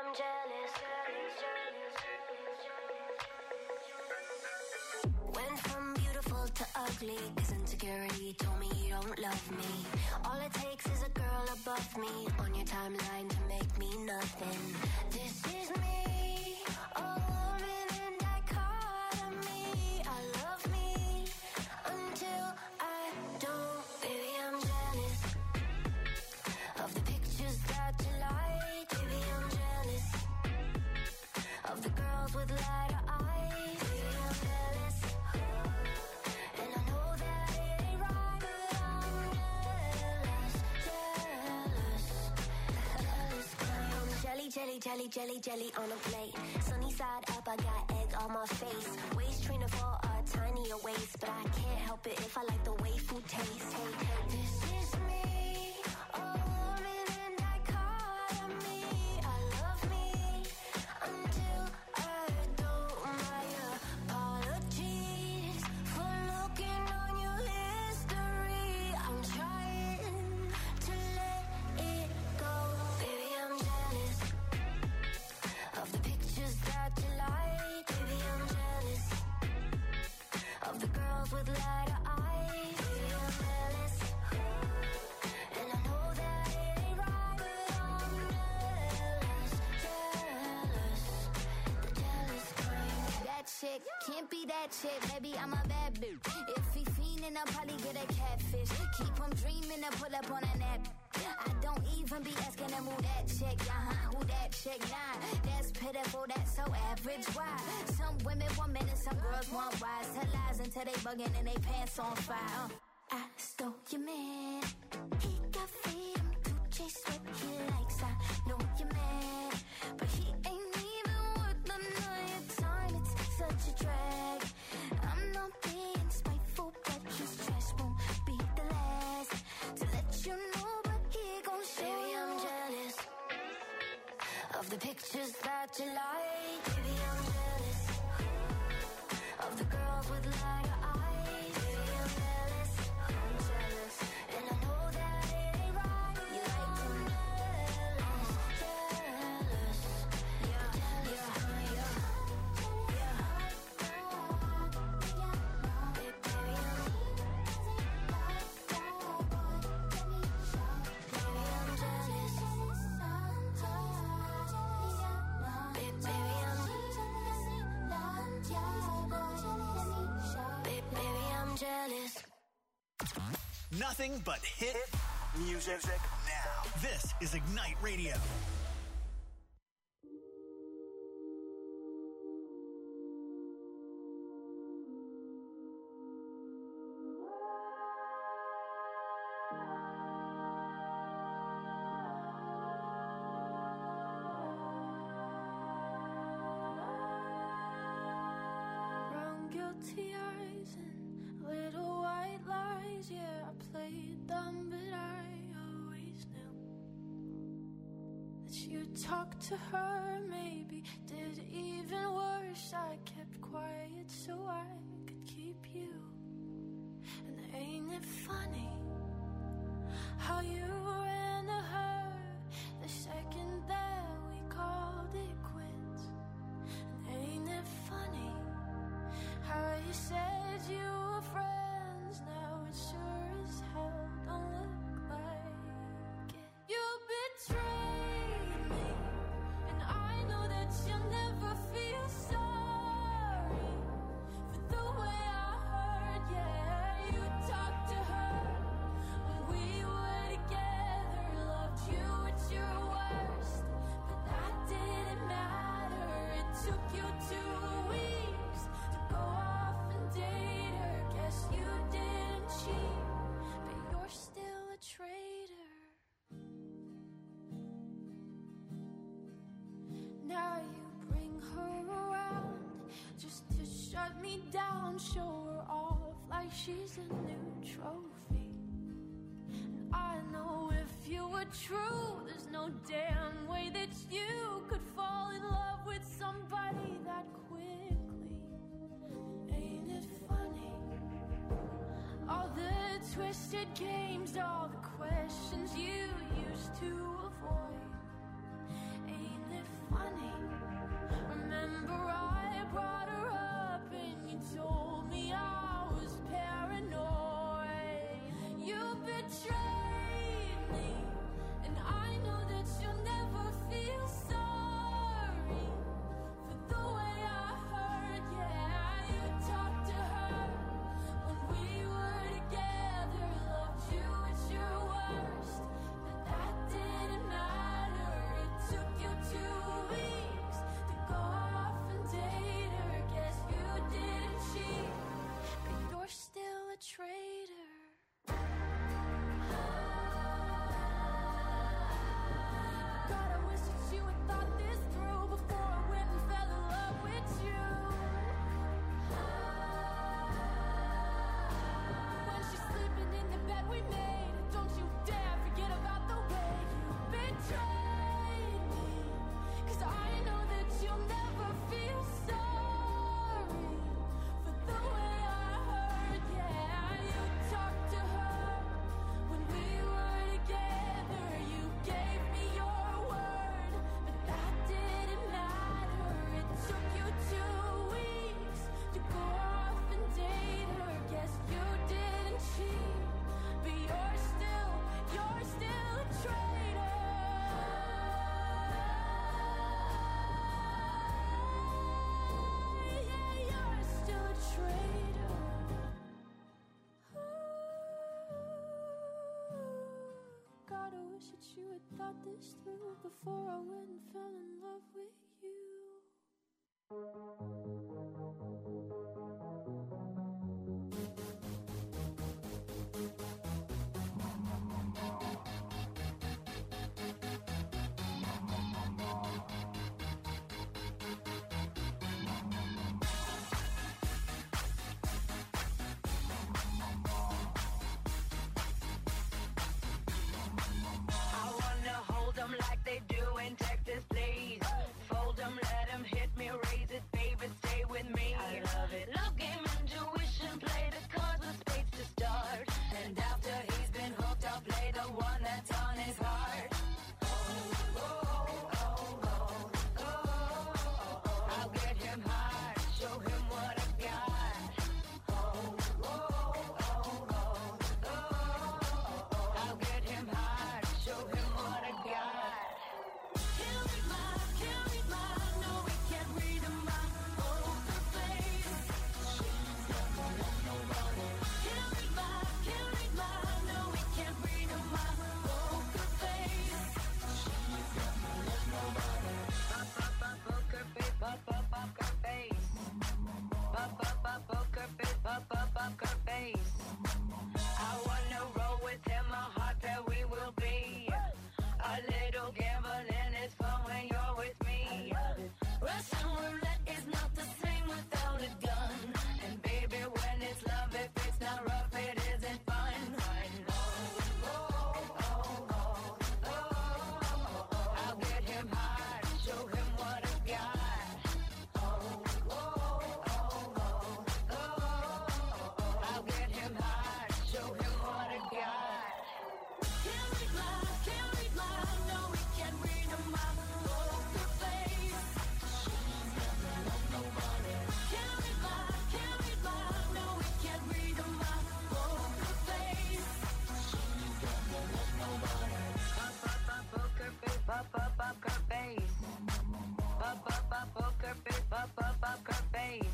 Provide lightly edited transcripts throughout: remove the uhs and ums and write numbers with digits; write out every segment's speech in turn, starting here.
I'm jealous. Went from beautiful to ugly, 'cause insecurity told me you don't love me. All it takes is a girl above me on your timeline to make me nothing. This is me, a woman in dichotomy. I love me until I don't. Baby, I'm jealous of the pictures that you like. Baby, I'm jealous of the girls with lighter eyes. Baby, I'm jealous, and I know that it ain't right, but I'm jealous, jealous, I'm jelly on a plate. Sunny side up, I got egg on my face. Waist trainer for a tinier waist, but I can't help it if I like the way food tastes. Hey, this is me, a woman in dichotomy. I love me until I don't. My apologies for looking on your history. I'm trying to let it go. Baby, I'm jealous of the pictures that you like. Baby, I'm jealous of the girls with lighter eyes. Baby, I'm jealous, and I know that it ain't right, but I'm jealous, the jealous kind. That chick can't be that chick, maybe I'm a bad bitch. If he fiendin', I'll probably get a catfish. Keep him dreamin' to pull up on a nap. I don't even be asking him who that chick, who that chick, nah. That's pitiful, that's so average, why? Some women want men and some girls want wise. Tell lies until they buggin' and they pants on fire. I stole your man, he got freedom, Gucci sweat he likes. I know you're mad, but he ain't even worth none of your time. It's such a drag. I'm not being spiteful, but his trash won't be the last to let you know. But he gon' show. Baby, I'm jealous of the pictures that you like. Baby, I'm jealous of the girls with lighter eyes. Baby, I'm jealous, and I know that it ain't right. You like them jealous, yeah, jealous kind, yeah. Jealous. Nothing but hit music now. This is Ignite Radio. Brown guilty eyes and little white lies. Yeah, I played dumb, but I always knew that you talked to her, maybe did even worse. I kept quiet so I could keep you. And ain't it funny how you ran to her the second that we called it quits? And ain't it funny how you said you were friends, now it sure as hell don't look like it. You betrayed me, and I know that you'll never feel sorry for the way I hurt. Yeah, you talked to her when we were together, loved you at your worst, but that didn't matter. It took you 2 weeks to go off and date her. Guess you didn't cheat, but you're still a traitor. Now you bring her around just to shut me down, show her off like she's a new trophy. And I know if you were true, there's no damn way that you could fall in love with somebody that quickly. Ain't it funny? All the twisted games, all the questions you used to avoid. Ain't it funny? this through before I went and fell in love with you. Like they do in Texas, please. Fold them, let them hit me, raise it, baby, stay with me. I love it. Love game, intuition, play the cards with spades to start. And after he's been hooked, I'll play the one that's on his heart. I'll get him hard, show him what I got. I'll get him hard, show him what I got. I wanna roll with him, a heart that we will be. A little gambling is fun when you're with me. Russian roulette is not the same without a gun. And baby, when it's love, if it's not rough, it isn't fun. I'll get him hard, show him what I got. I'll get him hard, show him what I got. Can't read my, no, we can't read my poker face. She's never loved nobody. Can't read my, no, we can't read my poker face. She's never loved nobody. Poker face, poker face. Poker face, poker face.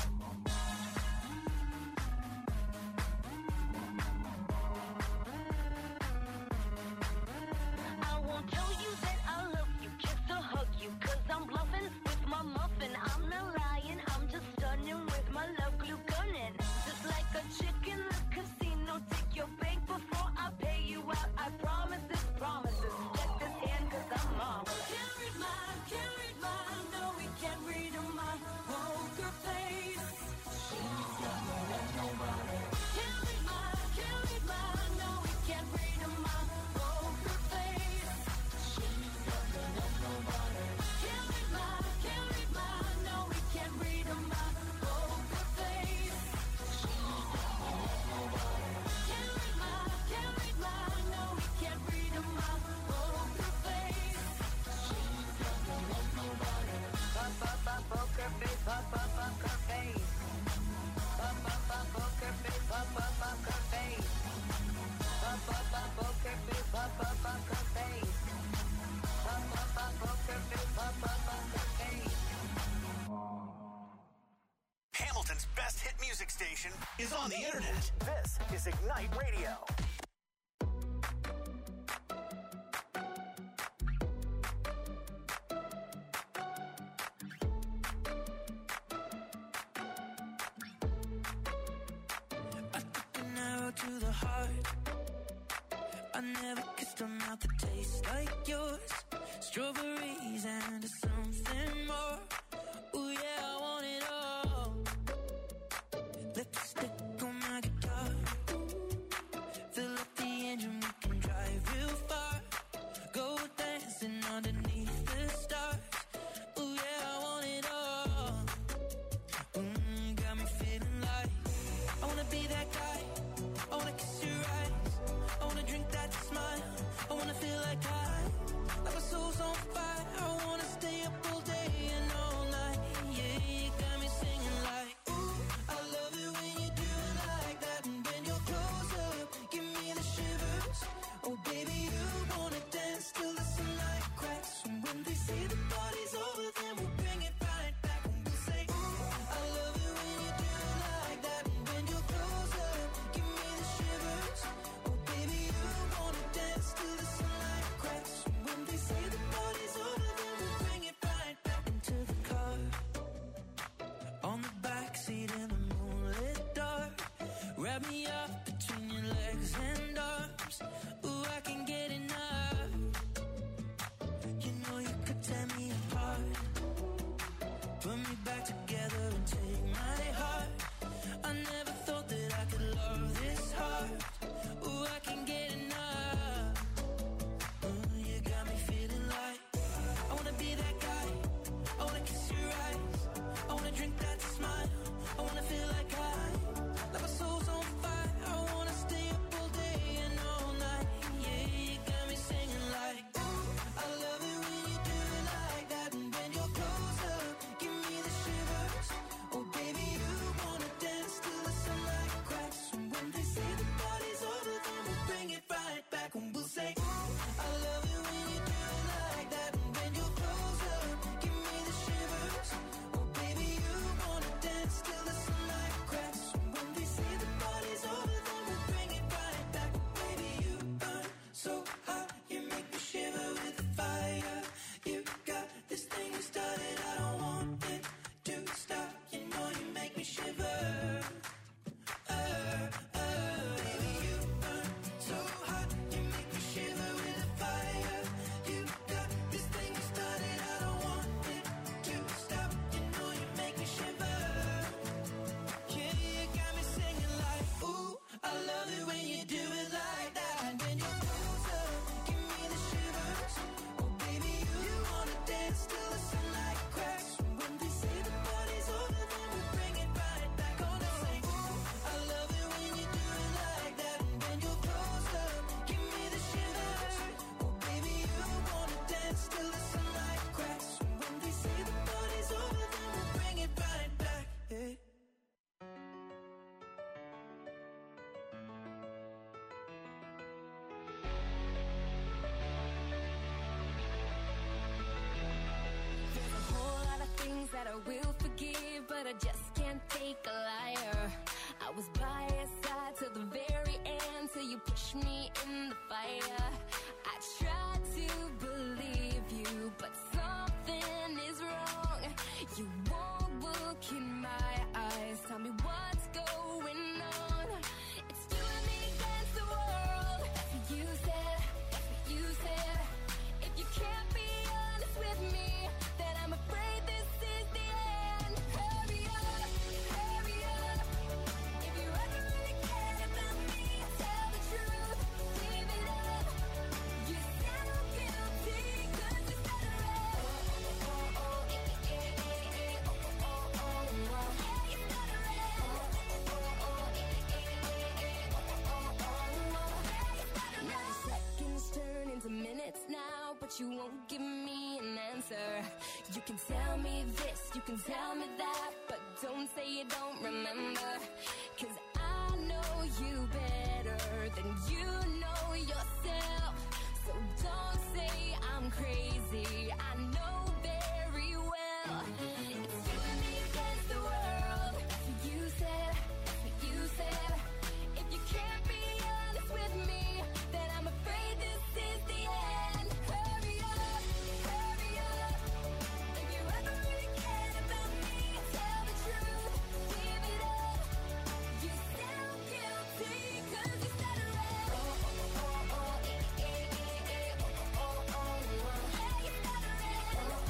I won't tell you that I love you, just to hug you, 'cause I'm bluffing with my muffin. I'm not lying, I'm just stunning with my love glue gunning. Just like a chick in the casino, take your bank before I pay you out. I promise this promises. Check this hand 'cause I'm mom. Can't read my, no, we can't read my poker face. She's never loved nobody. Can't read my, no, we can't read my poker face. She's never loved nobody. Can't read my, no, we can't read my poker face. She's never loved nobody. Can't read my, no, we can't read my poker face. She's never loved nobody. Poker face, poker face. Poker face, poker face. Poker face, poker face. Poker face, poker face. Hamilton's best hit music station is on the internet. This is Ignite Radio. To the heart, I never kissed a mouth that tastes like yours. Strawberries and something more. Ooh yeah, I want it all. Lipstick on my guitar. Fill up the engine, we can drive real far. Go dancing underneath the stars. Ooh yeah, I want it all. Got me feeling like I wanna be that guy. I wanna kiss your eyes. I wanna drink that smile. I wanna feel like my soul's on fire. I wanna stay up me up between your legs and arms. Ooh, I can get enough. You know you could tear me apart, put me back together and take my heart. I never thought that I could love this hard. Ooh, I can get enough. Ooh, you got me feeling like I wanna be that guy. I wanna kiss your eyes. I wanna drink that smile. I wanna feel like my soul's on fire. I wanna stay up all day and all night. Yeah, you got me singing like, ooh, I love it when you do it like that. And when you're close up, give me the shivers. Oh baby, you wanna dance till the sunlight cracks. And when they say the party's over, then we'll bring it right back. And we'll say, ooh, I love it when you do it like that. And when you're close up, give me the shivers. Oh baby, you wanna dance till the sunlight cracks. And when they say the party's over, then we'll bring it right back. Baby, you burn so hot, you make me shiver with the fire. You got this thing you started, I don't want it to stop. You know you make me shiver. Baby, you burn so hot, you make me shiver with the fire. You got this thing you started, I don't want it to stop. You know you make me shiver. Yeah, you got me singing like, ooh, I love it when you do it like that. And when you're close up, give me the shivers. Oh baby, you wanna dance till the sunlight cracks. And when they say the party's over, then we bring it right back. Gonna say, ooh, I love it when you do it like that. And when you're close up, give me the shivers. Oh baby, you wanna dance till the sunlight cracks. And when they say the party's over, then we'll bring it right back. Yeah. There's a whole lot of things that I will forgive, but I just can't take a liar. I was by your side till the very end, till you pushed me in the fire. I tried to believe you, but something is wrong. You won't look in my eyes, tell me what's going on. It's you and me against the world. That's what you said, that's what you said. If you can't be honest with me, then I'm afraid this is the end. Hurry up, hurry up. If you ever really care about me, tell the truth, give it up. You sound guilty 'cause you said it right. Oh, oh, oh, oh, eh, eh, eh, eh, oh, oh, oh, oh, oh. Yeah, you said it right. Oh, oh, oh, eh, eh, eh, eh, oh, oh, oh, oh. Yeah, you said it right. Now the seconds turn into minutes now, but you won't give me an answer. You can tell me this, you can tell me that, but don't say you don't remember. 'Cause I know you better than you know yourself. So don't say I'm crazy, I know very well. It's you and me against the world. That's what you said, that's what you said. If you can't be honest with me, then I'm afraid this is the end. Hurry up, hurry up. If you ever really cared about me, tell the truth, give it up. You sound guilty 'cause you said it right. Oh, oh, oh, oh, eh, eh, eh, eh, oh, oh, oh, oh. Yeah, you said it right.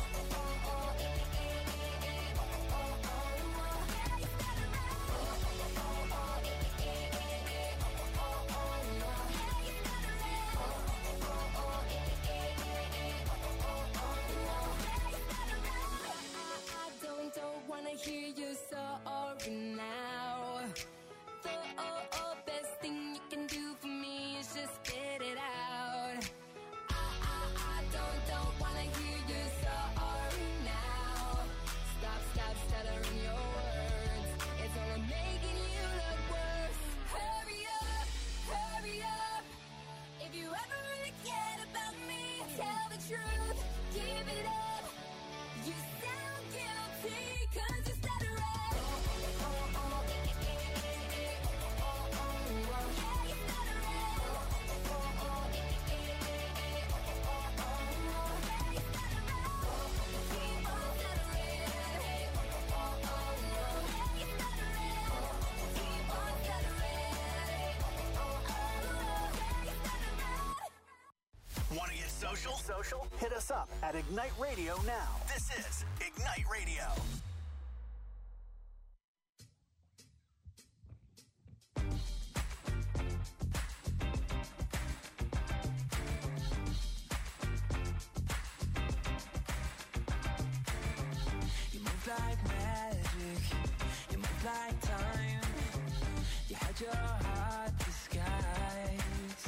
social? Hit us up at Ignite Radio now. This is Ignite Radio. You move like magic, you move like time. You had your heart disguised.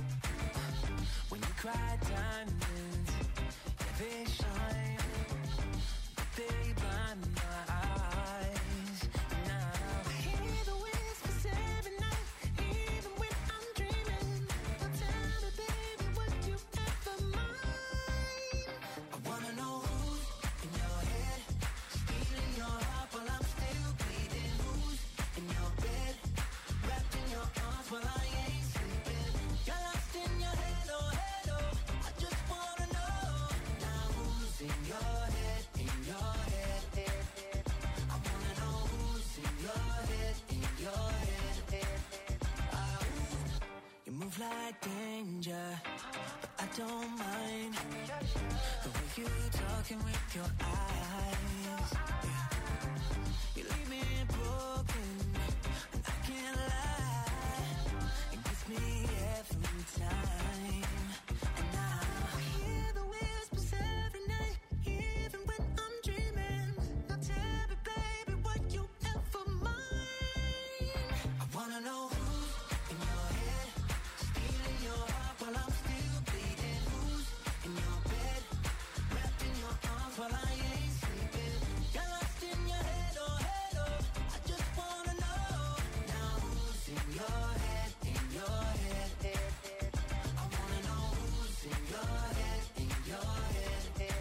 When you cry diamonds, yeah, they shine, but they blind my eyes. Now I hear the whispers every night, even when I'm dreaming. Now tell me, baby, would you ever mind? I wanna know who's in your head, stealing your heart while I'm still bleeding. Who's in your bed, wrapped in your arms while I ain't sleeping. You're lost in your head, oh head, oh. I just wanna know now who's in your head, in your head, head, head. I wanna know who's in your head, in your head, head, head. You move like danger, but I don't mind the way you talking with your eyes. Yeah. You leave me broken, and I can't lie. It gets me every time. And now I hear the whispers every night, even when I'm dreaming. Now tell me, baby, would you ever mind? I wanna know who's in your head, stealing your heart while I'm still bleeding. Who's in your bed, wrapped in your arms while I ain't sleeping. You're lost in your head, oh head, oh. I just wanna know now who's in your head, in your head, head, head. I wanna know who's in your head, in your head, head,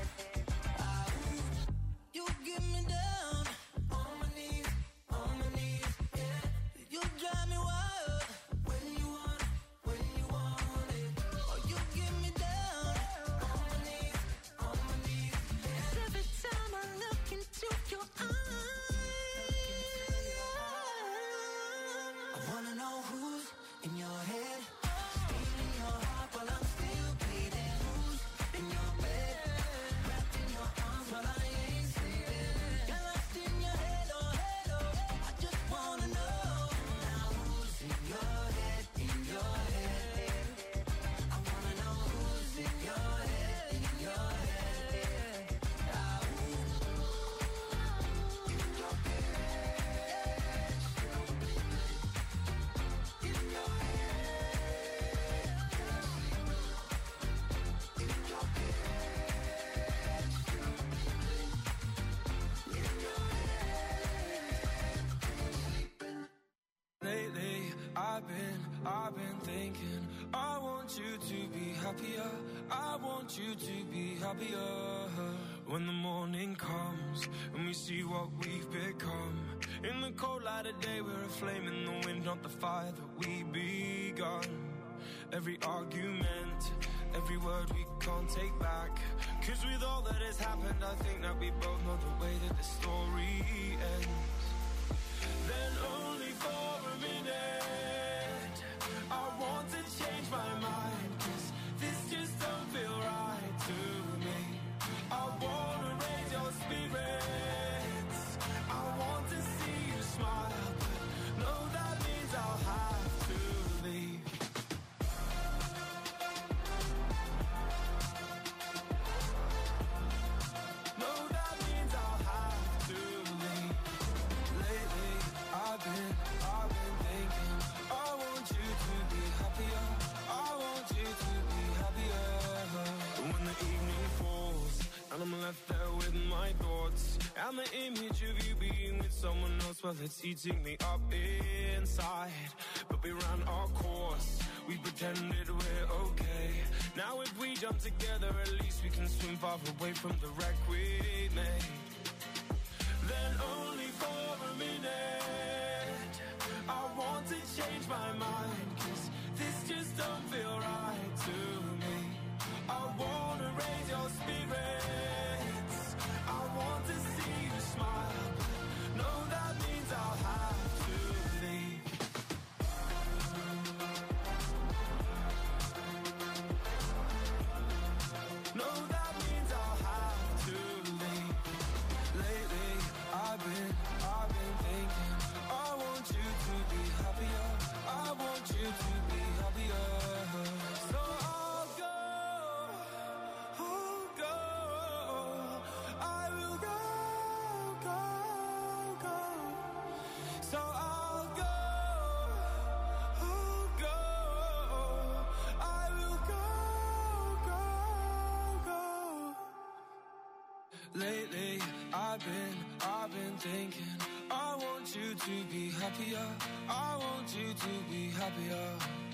head. You get me down on my knees, yeah. You drive me wild when you want it. Oh, you get me down on my knees, yeah. Every time I look into your eyes, I wanna know who's in your head, stealing your heart while I'm still bleeding. Who's in your bed, wrapped in your arms while I ain't sleeping. You're lost in your head, oh head, oh. I just wanna know now who's in your head, in your head, head, head. I wanna know who's in your head, in your head, head. Lately, I've been thinking, I want you to be happier. I want you to be happier. When the morning comes and we see what we've become. In the cold light of day, we're a flame in the wind, not the fire that we begun. Every argument, every word we can't take back. 'Cause with all that has happened, I think that we both know the way that the story ends. Then only for a minute, I want to change my mind, 'cause this just don't feel right to me. I wanna raise your spirits, I want to see you smile, but no, that means I'll have to leave. No, that means I'll have to leave. Lately, I've been thinking, I want you to be happier. I want you to be happier. When the evening falls and I'm left there with my thoughts, and the image of you being with someone else, well, it's eating me up inside. But we ran our course, we pretended we're okay. Now if we jump together, at least we can swim far away from the wreck we made. Then only for a minute, I want to change my mind, 'cause this just don't feel right to me. I wanna raise your spirits, I want to see you smile, no, that means I'll have to leave. Lately, I've been thinking, I want you to be happier. I want you to be happier.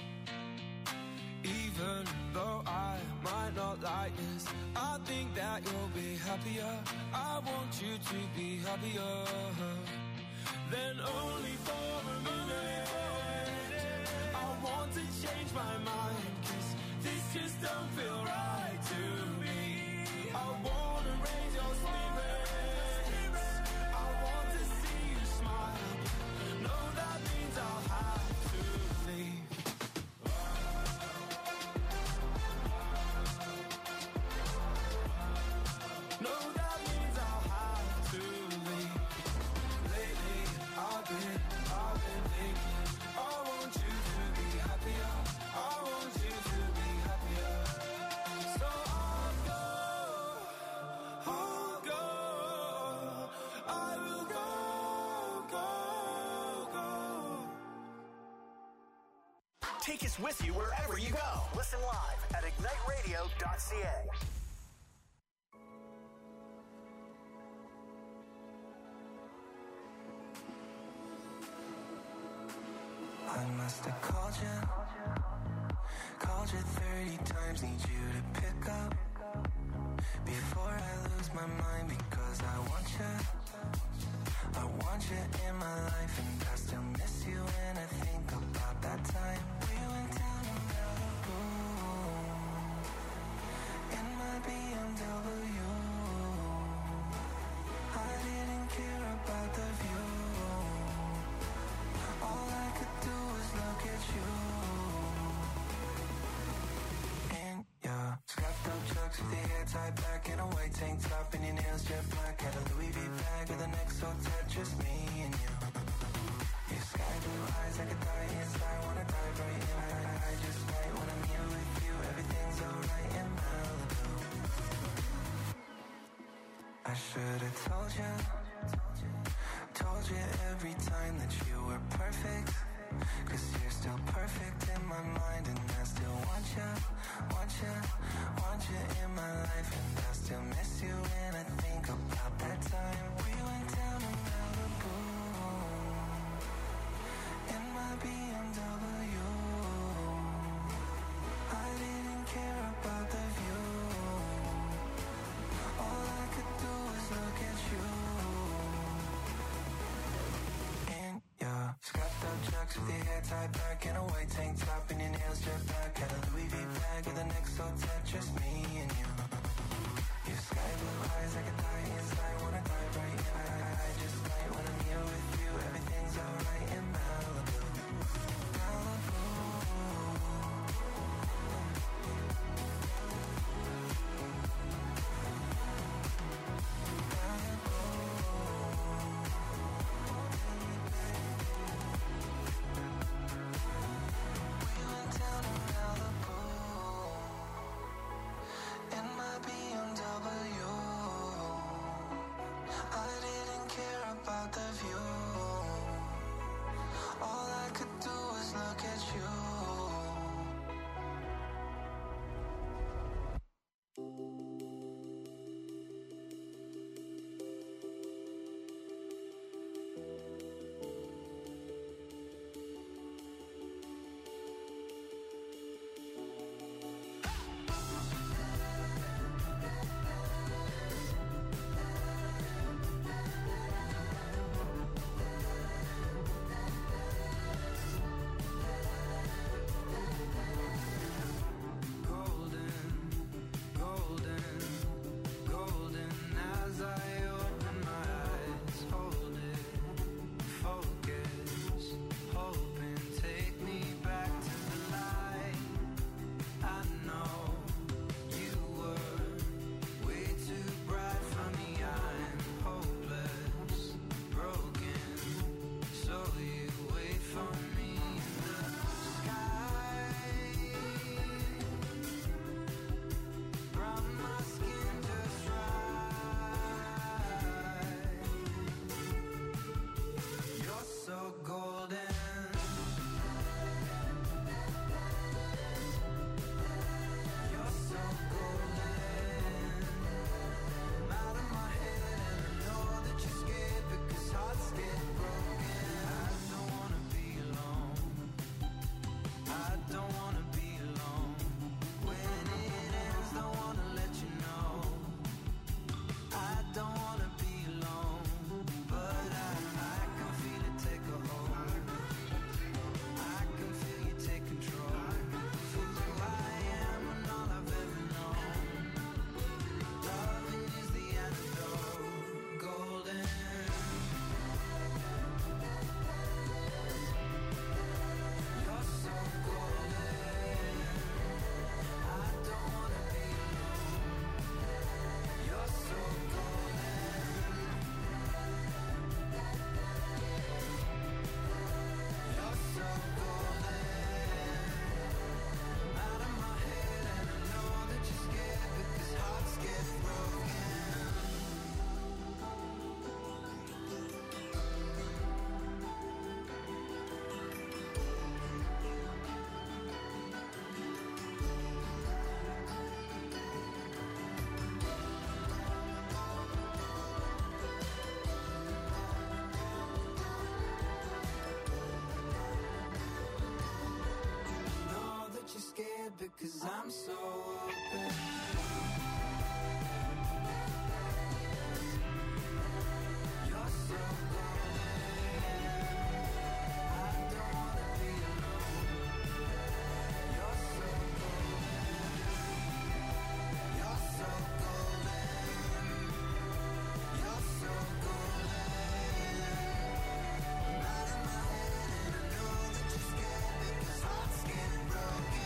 Even though I might not like this, I think that you'll be happier. I want you to be happier. Then only for a minute, I want to change my mind, 'cause this just don't feel right to me. I wanna raise your spirits, I want to see you smile. No, that means I'll have to leave. No, that means I'll have to leave. Lately, I've been thinking, I want you to be happier. I want you to be happier. So I'll go, I will go. Take us with you wherever you go. Listen live at igniteradio.ca. I must have called you 30 times, need you to pick up before I lose my mind, because I want you in my life, and I still miss you when I think about that time we went down to Malibu in my BMW. I didn't care about the view. All I could do was look at you. In your scrapped up chucks with your hair tied back in a white tank top and your nails jet black. Had a Louis V bag with an XO tat, just me and you. Your sky blue eyes, I could die inside, wanna dive right in. I just might when I'm here with you. Everything's alright in Malibu. I should've told you every time that you were perfect, 'cause you're still perfect in my mind, and I still want you in my life, and I still miss you when I think about that time we went down to Malibu in my BMW. I didn't care about the view. All I could do was look at you. Yeah, scrapped up chucks with your hair tied back in a white tank top and your nails jet black. Had a Louis V bag with an XO tat, just me and you. Your sky blue eyes, I could die inside, wanna I'm so open. You're so golden. I don't wanna be alone. You're so golden. You're so golden. You're so golden. Not in my head, and I know that you're scared because hearts get broken.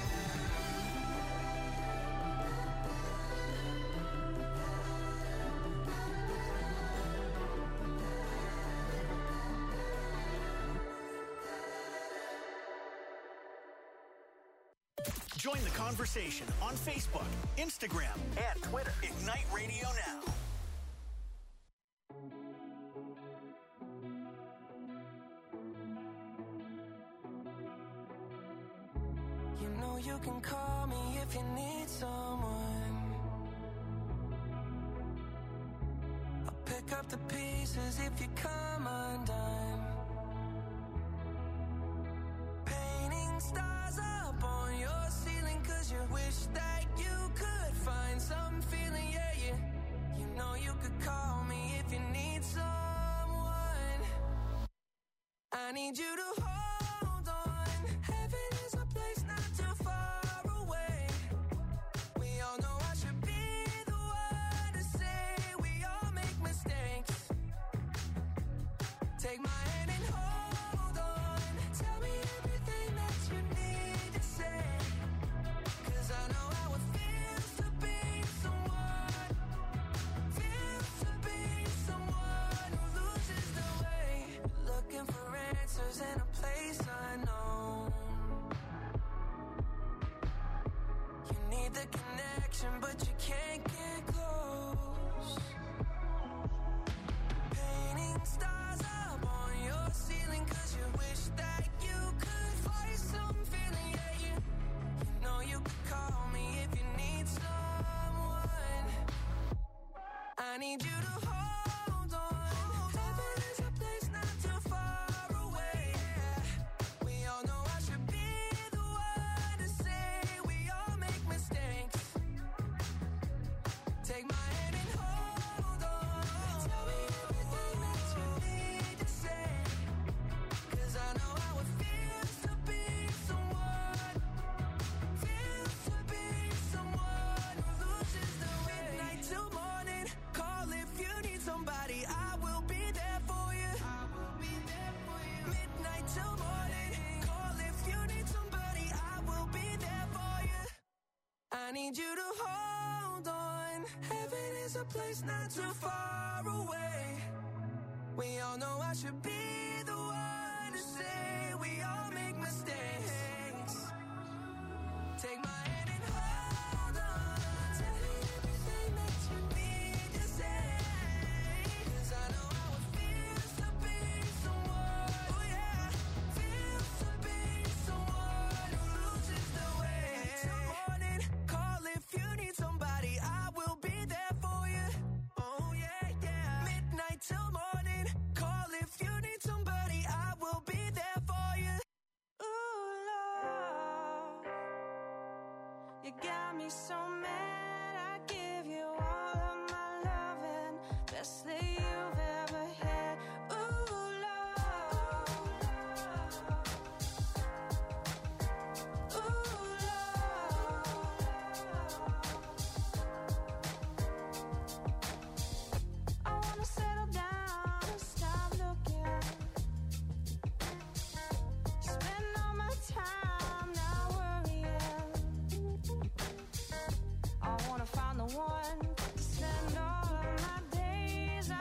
Join the conversation on Facebook, Instagram, and Twitter. Ignite Radio Now. You know you can call me if you need someone. I'll pick up the pieces if you come undone. Painting stars up on your ceiling 'cause you wish that you could find some feeling, yeah, yeah. You know you could call me if you need someone. I need you to hold on. Heaven is a place not too far away. We all know I should be the one to say we all make mistakes. Take my hand and hold on. Tell me everything that you need to say. 'Cause I know how it feels to be someone. Feels to be someone who loses the way. Looking for answers in a place unknown. You need the connection, but you can't get close. Painting stars up on your ceiling 'cause you wish that you could find some feeling, yeah, yeah. You know you could call me if you need someone. I need you to hold on. Heaven is a place not too far away. We all know I should be the one to say we all make mistakes. Take my hand and hold on. Tell me everything that you need to say. 'Cause I know how it feels to be someone. Feels to be someone who loses the way. Midnight till morning. Call if you need somebody. I will be there for you. I will be there for you. Midnight till morning. Call if you need somebody. I will be there for you. I need you to hold on. Heaven is a place not too far away. We all know I should be the one to say we all make mistakes. Take my hand and hold on. Tell me everything that you need to say. 'Cause I know how it feels to be someone. Oh yeah, feels to be someone who loses the way. Till morning, call if you need somebody. I will be there for you. Oh yeah, yeah. Midnight till morning, call if you need somebody. I will be there for you. Ooh, love, you got me so mad. I give you all of my loving, best that you've ever had. Ooh, love, ooh, love. I wanna settle down and stop looking. Spend all my time not worrying. I wanna find the one to spend all of my days. I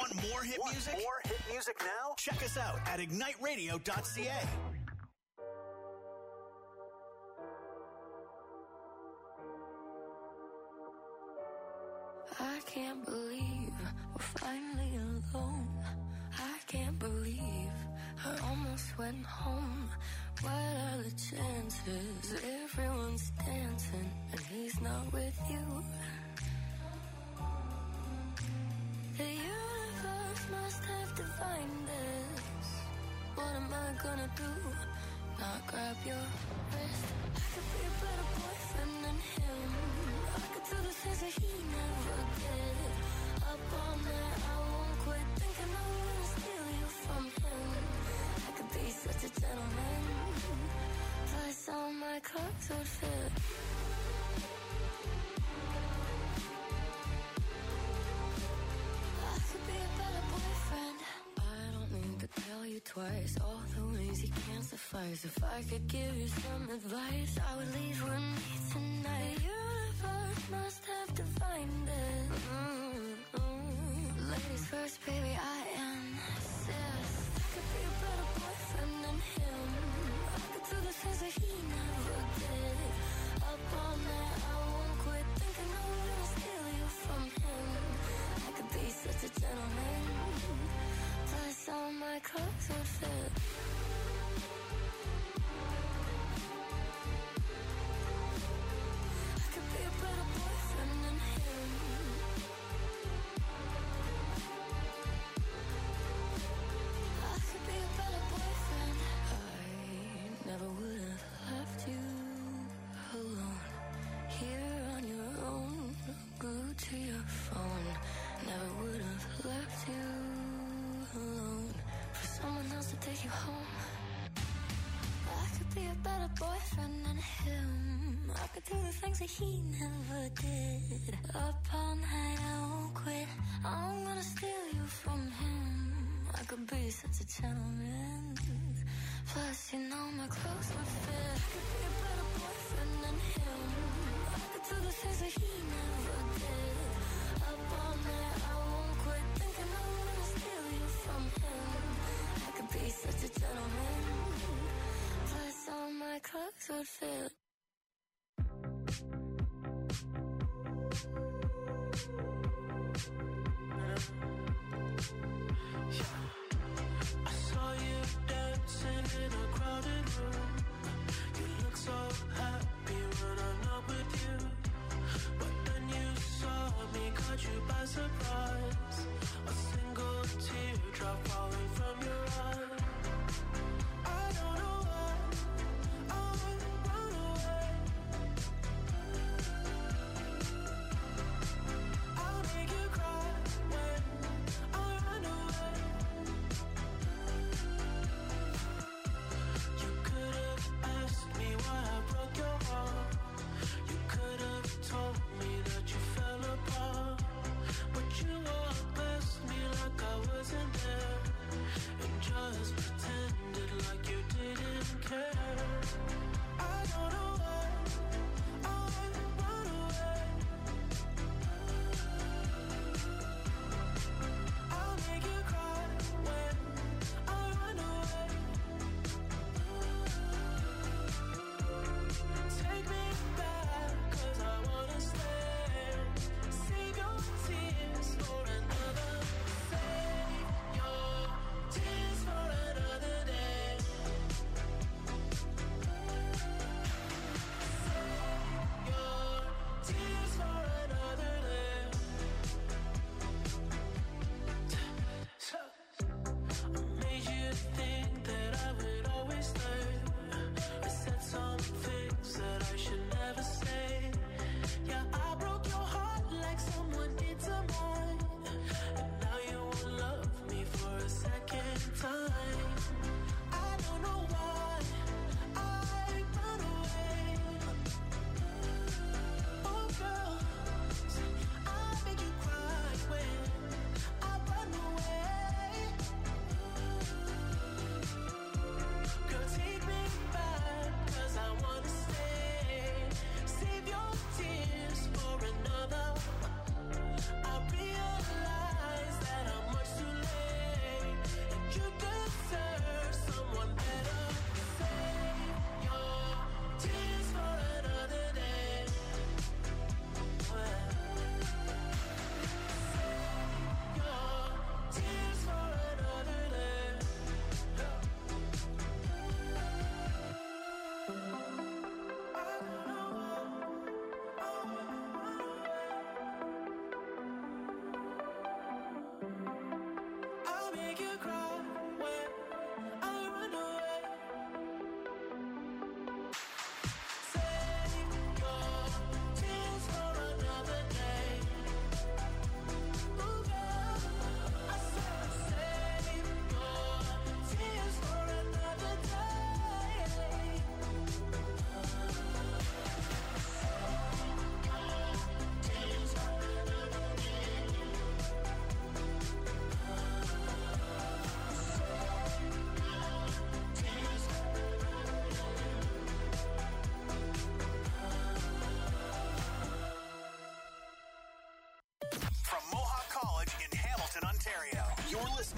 Want more hit music? More hit music now? Check us out at igniteradio.ca. I can't believe we're finally alone. I can't believe I almost went home. What are the chances? Everyone's dancing and he's not with you. The universe must have divined this. What am I gonna do? Not grab your wrist. I could be a better boyfriend than him. I could do the things that he never did. Up all night, I won't quit thinking I'm gonna steal you from him. I could be such a gentleman. Plus all my clothes would fit. I could be a better boyfriend. I don't need to tell you twice all the ways he can't suffice. If I could give you some advice, I would leave with me tonight. The universe must have divined it. Ladies first, baby, I insist. I could be a better boyfriend than him. I could do the things that he never did. Up all night, I won't quit thinking I'm gonna steal you from him. I could be such a gentleman. Plus all my clothes would fit. I could be a better boyfriend than him. I could be a better boyfriend. I never would have left you alone. Here on your own, glued to your phone. Never would have left you alone for someone else to take you home. I could be a better boyfriend than him. I could do the things that he never did. Up all night, I won't quit. I'm gonna steal you from him. I could be such a gentleman. Plus, you know my clothes would fit. I could be a better boyfriend than him. I could do the things that he never did. Up all night, I won't quit thinking I'm gonna steal you from him. I could be such a gentleman. Plus, all my clothes would fit. I saw you dancing in a crowded room. You look so happy when I'm not with you. But then you saw me, caught you by surprise. A single teardrop falling from your eye. I don't know why I would run away.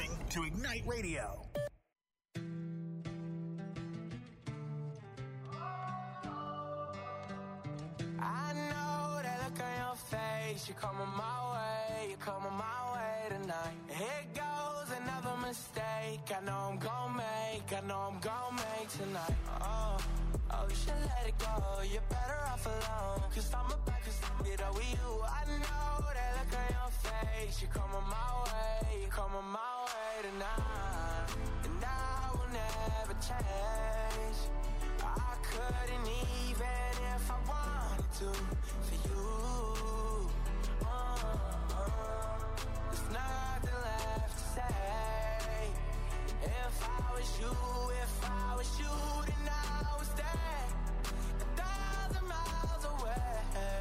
listening to Ignite Radio. I know that look on your face. You're coming my way, you're coming my way tonight. Here goes another mistake. I know I'm gon' make tonight. Oh, you should let it go. You're better off alone. Cause I'm about to get over you. I know that look on your face. You're coming my way, you're coming my way tonight. And I will never change. I couldn't even if I wanted to for you. There's nothing left to say. If I was you, then I would stay 1,000 miles away.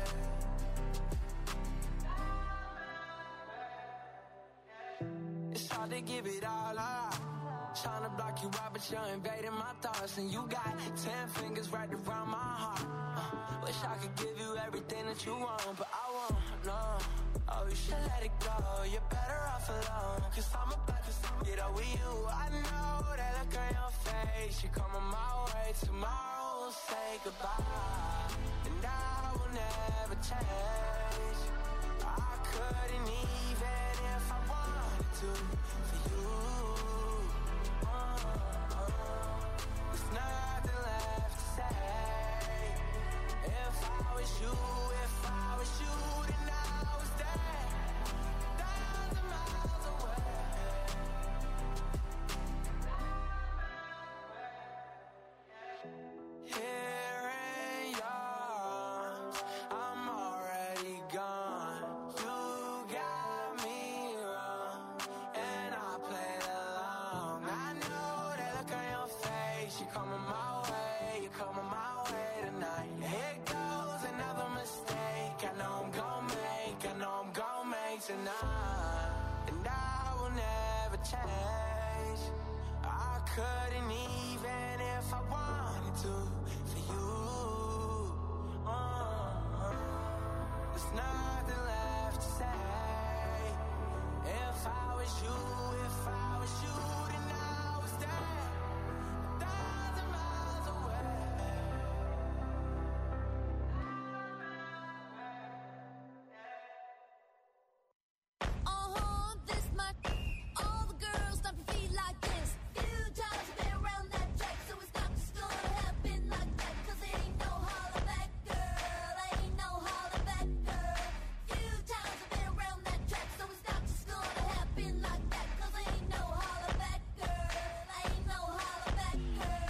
It's hard to give it all up. Trying to block you out, but you're invading my thoughts. And you got 10 fingers wrapped around my heart. Wish I could give you everything that you want, but I won't, no. Oh, you should let it go. You're better off alone. Cause I'm about to get over you. I know that look on your face. You're coming my way. Tomorrow we'll say goodbye. And I will never change. I couldn't even if I wanted to for you. There's nothing left to say. If I was you, then I would stay 1,000 miles away. Here in yours, I'm already gone. You got me wrong, and I played along. I know that look on your face. You're coming my way, you're coming my way tonight. Here goes another mistake. I know I'm gon' make tonight. And I will never change. I couldn't even if I wanted to for you. There's nothing left to say. If I was you, then I would stay 1,000 miles away. This much. All the girls stop your feet like this. Few times I've been around that track, so it's not just gonna happen like that. Cause it ain't no holler back, girl. Ain't no holler back, girl. Few times I've been around that track, so it's not just gonna happen like that. Cause it ain't no holler back, girl. Ain't no holler back, girl.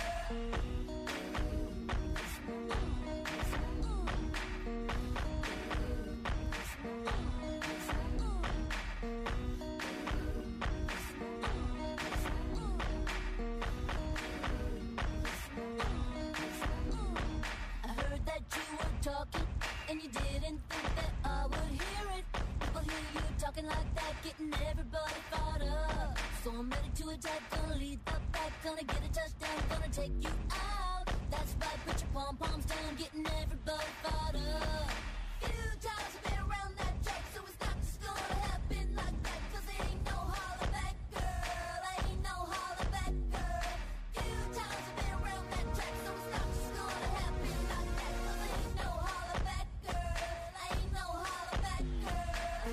I heard that you were talking, and you didn't think that I would hear it. People hear you talking like that, getting everybody fired up. So I'm ready to attack, gonna lead the pack, gonna get a touchdown, gonna take you out. That's right, put your pom-poms down, getting everybody fired up. Few times I've been around that track, so it's not just gonna happen like that. Cause it ain't no holler back, girl. Ain't no holler back, girl. Few times I've been around that track, so it's not just gonna happen like that. Cause it ain't no holler back, girl. Ain't no holler back, girl.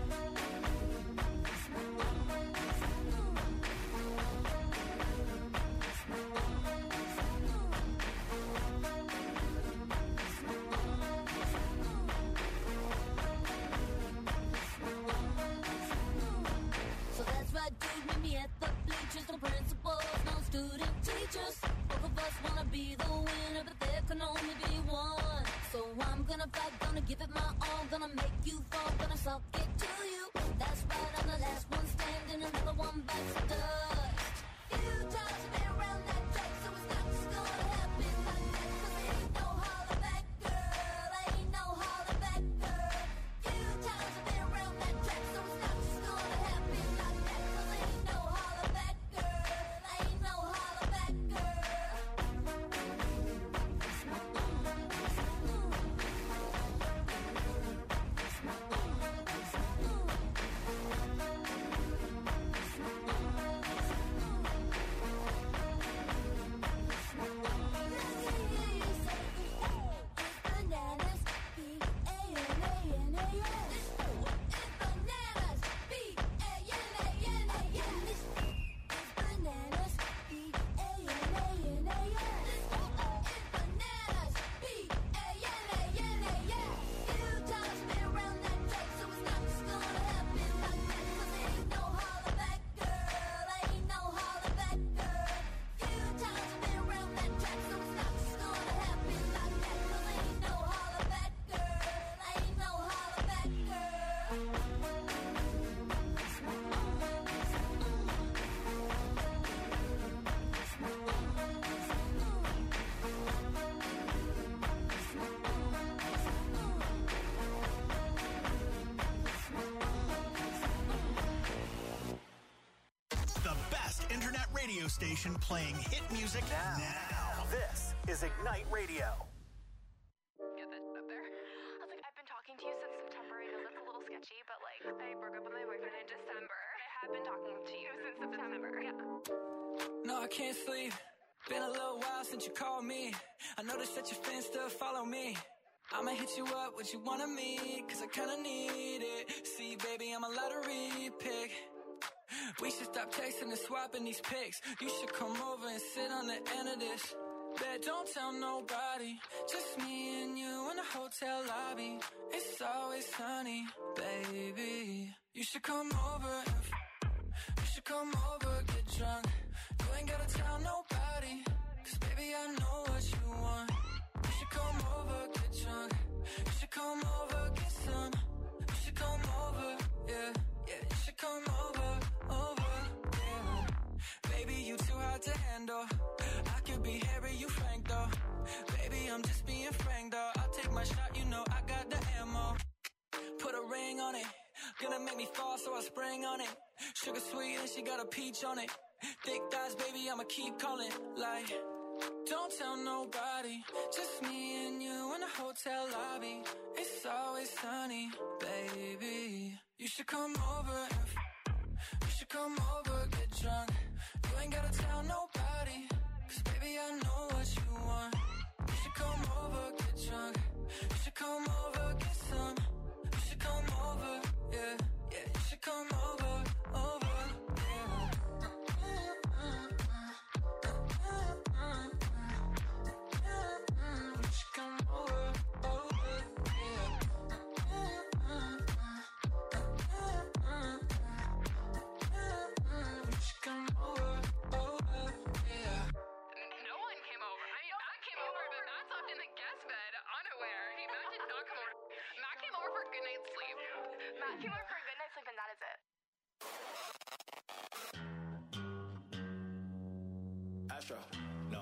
So that's right, dude, meet me at the bleachers. No principals, no student teachers. Both of us wanna be the winner, but there can only be one. So I'm gonna fight, gonna give it my all, gonna make you fall, gonna suck it to you. That's right, I'm the last one standing, another one bites the dust. Few times I've been around that track, so it's not just gonna happen like that. Cause it ain't no holler back, girl. Ain't no holler back, girl. Few times I've been around that track, so it's not just gonna happen like that. Cause it ain't no holler back, girl. Ain't no holler back, girl. internet radio station playing hit music now. This is Ignite Radio. Get this up there. I was like, I've been talking to you since September. I know that's a little sketchy, but like, I broke up with my boyfriend in December. I have been talking to you since September. Yeah. No, I can't sleep. Been a little while since you called me. I noticed that your fans still follow me. I'ma hit you up, what you want of me, cause I kinda need it. See, baby, I'm a lottery pick. We should stop texting and swapping these pics. You should come over and sit on the end of this. Bet don't tell nobody, just me and you in the hotel lobby. It's always sunny, baby. You should come over you should come over, get drunk. You ain't gotta tell nobody, cause baby I know what you want. You should come over, get drunk. You should come over, get some. You should come over, yeah, yeah. You should come over, yeah. Baby, you too hard to handle. I could be Harry, you Frank though. Baby, I'm just being frank though. I'll take my shot, you know I got the ammo. Put a ring on it. Gonna make me fall, so I spring on it. Sugar sweet and she got a peach on it. Thick thighs, baby, I'ma keep calling. Like, don't tell nobody, just me and you in the hotel lobby. It's always sunny, baby. You should come over, you should come over, get drunk. You ain't gotta tell nobody, cause baby I know what you want. You should come over, get drunk. You should come over, get some. You should come over, yeah, yeah. You should come over, yeah. You should come over, yeah. You should come over, yeah. No one came over. I mean, Matt came over, but Matt slept in the guest bed, unaware. Matt did not come over. Matt came over for a good night's sleep. Matt came over for a good night's sleep, and that is it. Astro, no.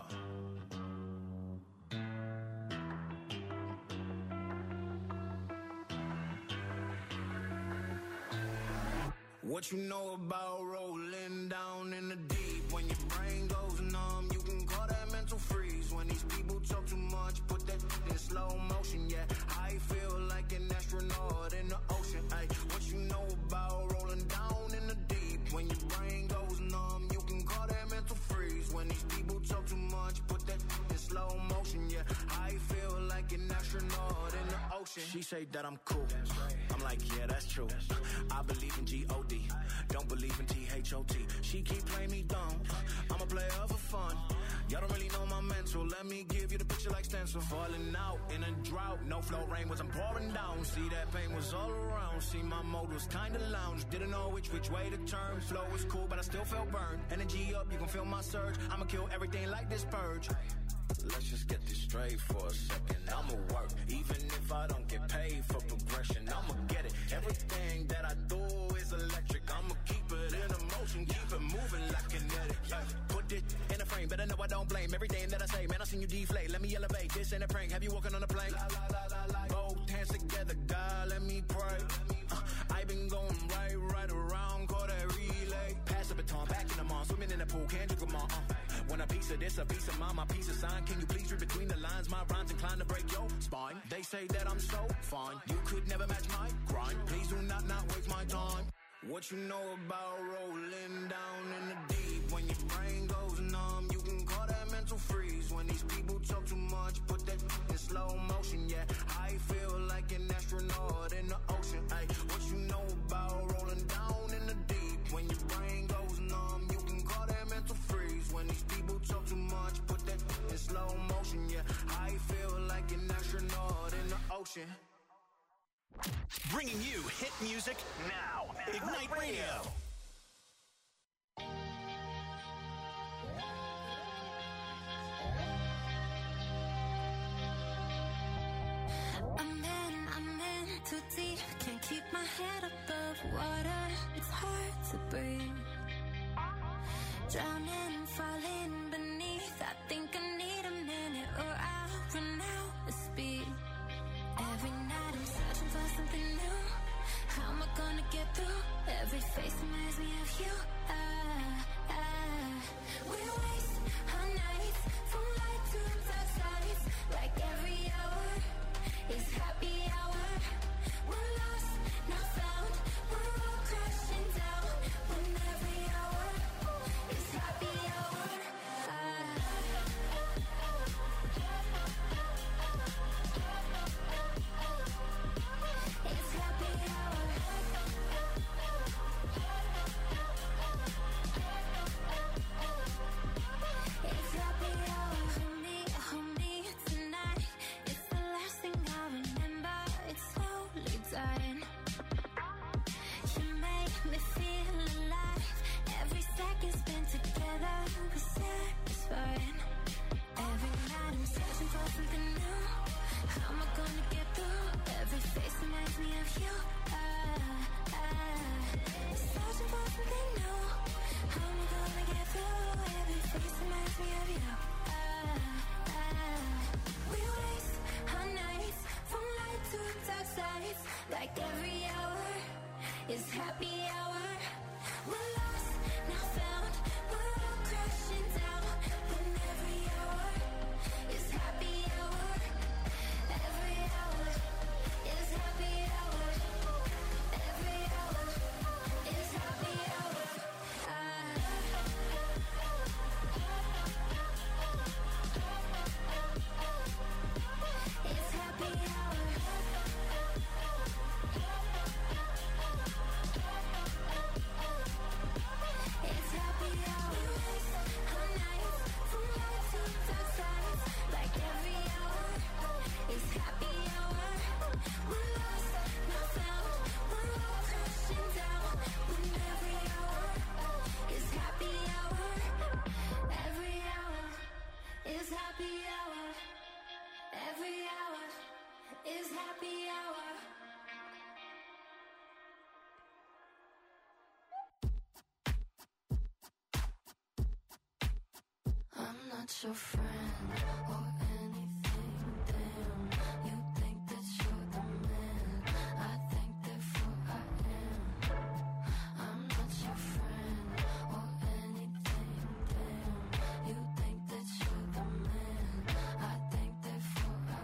What you know about rolling down in the deep? When your brain goes numb, you can call that mental freeze. When these people talk too much, put that in slow motion, yeah. I feel like an astronaut in the ocean, ay. What you know about rolling down in the deep? When your brain goes numb, you can call that mental freeze. When these people talk too much, put that in slow motion, yeah. I feel like an astronaut in the ocean. She say that I'm cool. I'm like, yeah, that's true. I believe in G-O-D. Don't believe in T-H-O-T. She keep playing me dumb. I'm a player for fun. Y'all don't really know my mental. Let me give you the picture like stencil. Falling out in a drought. No flow rain wasn't pouring down. See, that pain was all around. See, my mode was kinda lounge. Didn't know which way to turn. Flow was cool, but I still felt burned. Energy up, you can feel my surge. I'ma kill everything like this purge. Let's just get this straight for a second. I'ma work, even if I don't get paid for progression. I'ma get it. Everything that I do is electric. I'ma keep it in motion, keep it moving like kinetic. Put it in a frame, better know I don't blame everything that I say. Man, I seen you deflate. Let me elevate. This ain't a prank. Have you walking on a plane? Both hands together, God, let me pray. I been going right around, call that relay. Pass the baton, back in the mall, swimming in the pool, can't drink them all. When a piece of this, a piece of mine, my piece of sign. Can you please read between the lines? My rhymes inclined to break your spine. They say that I'm so fine, you could never match my grind. Please do not waste my time. What you know about rolling down in the deep? When your brain goes numb, you can call that mental freeze. When these people talk too much, put that in slow motion, yeah. I feel like an astronaut in the ocean, ay. What you know about rolling down in the deep? When your brain goes numb, you can call that mental freeze. When these people talk too much, put that in slow motion, yeah. I feel like an astronaut in the ocean. Bringing you hit music now. Ignite Radio. I'm in too deep. Can't keep my head above water. It's hard to breathe. Drowning, falling beneath. I think I need a minute or I'll run out of speed. Every night I'm searching for something new. How am I gonna get through? Every face reminds me of you. get through. Every face reminds me of you. Searching for something new. How am I gonna get through? Every face reminds me of you. We waste our nights from light to dark sides. Like every hour is happy hour. We're lost, now found. We're all crashing down. When every hour is happy hour. Every hour is happy hour. Every hour is happy hour. It's happy hour. It's happy hour. We waste our nights from light to dark sides. Like every hour is happy hour. We're lost, not found. We're all crashing down. When every hour is happy hour. Every hour is happy hour. Every hour is happy hour. I'm not your friend or anything, damn. You think that you're the man. I think therefore I am. I'm not your friend or anything, damn. You think that you're the man. I think therefore I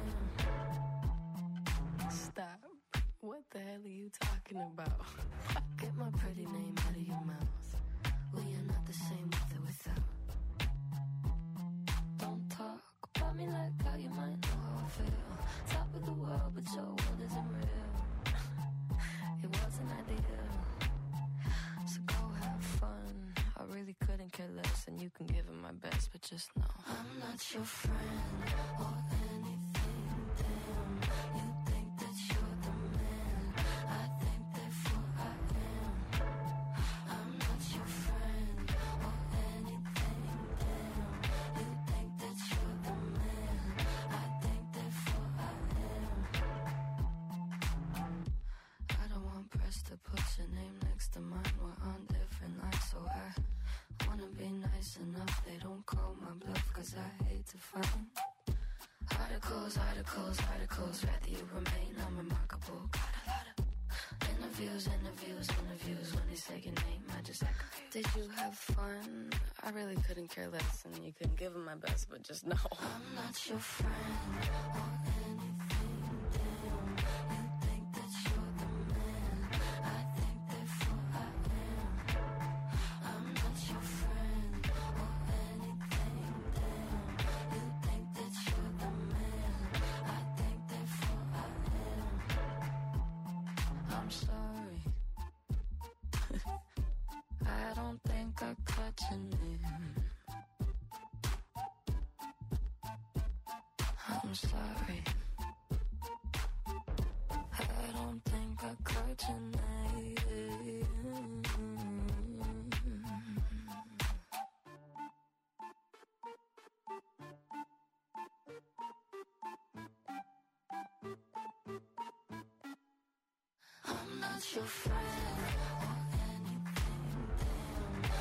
am. Stop. What the hell are you talking about? Get my pretty name out of your mouth. We are not the same with or without. Don't talk about me like how you might know how I feel. Top of the world, but your world isn't real. It wasn't ideal. So go have fun. I really couldn't care less, and you can give it my best, but just know I'm not your friend or anything, damn. You think that you're the man. I think therefore I am. I'm not your friend or anything, damn. You think that you're the man. I think therefore I am. I don't want press to put your name next to mine. We're on different lines, so I wanna be nice enough. They don't call my bluff, cause I hate to find articles, rather you remain unremarkable. Got a lot of interviews. When they say your name, I just echo. Did you have fun? I really couldn't care less, and you couldn't give them my best, but just know I'm not your friend or anything, damn. You think that you're the man. I think therefore I am. I'm not your friend or anything, damn. You think that you're the man. I think therefore I am. I'm sorry. I don't think I caught your name. I'm sorry. I don't think I caught your name. I'm not your friend or